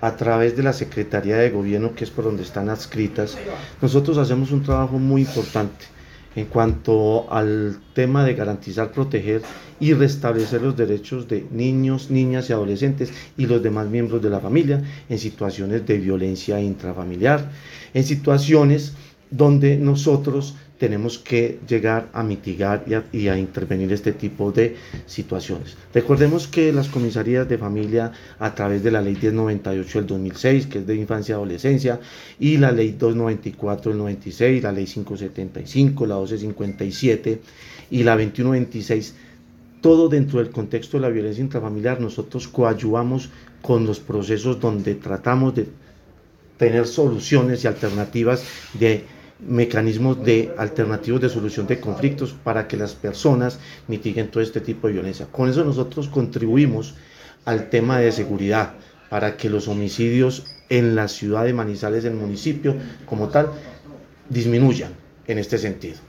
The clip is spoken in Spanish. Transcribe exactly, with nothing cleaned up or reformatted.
a través de la Secretaría de Gobierno, que es por donde están adscritas, nosotros hacemos un trabajo muy importante en cuanto al tema de garantizar, proteger y restablecer los derechos de niños, niñas y adolescentes y los demás miembros de la familia en situaciones de violencia intrafamiliar, en situaciones donde nosotros tenemos que llegar a mitigar y a, y a intervenir este tipo de situaciones. Recordemos que las comisarías de familia, a través de la ley diez noventa y ocho del dos mil seis, que es de infancia y adolescencia, y la ley doscientos noventa y cuatro del noventa y seis, la ley quinientos setenta y cinco, la doce cincuenta y siete y la veintiuno veintiséis, todo dentro del contexto de la violencia intrafamiliar, nosotros coadyuvamos con los procesos donde tratamos de tener soluciones y alternativas de mecanismos de alternativos de solución de conflictos para que las personas mitiguen todo este tipo de violencia. Con eso nosotros contribuimos al tema de seguridad para que los homicidios en la ciudad de Manizales, el municipio como tal, disminuyan en este sentido.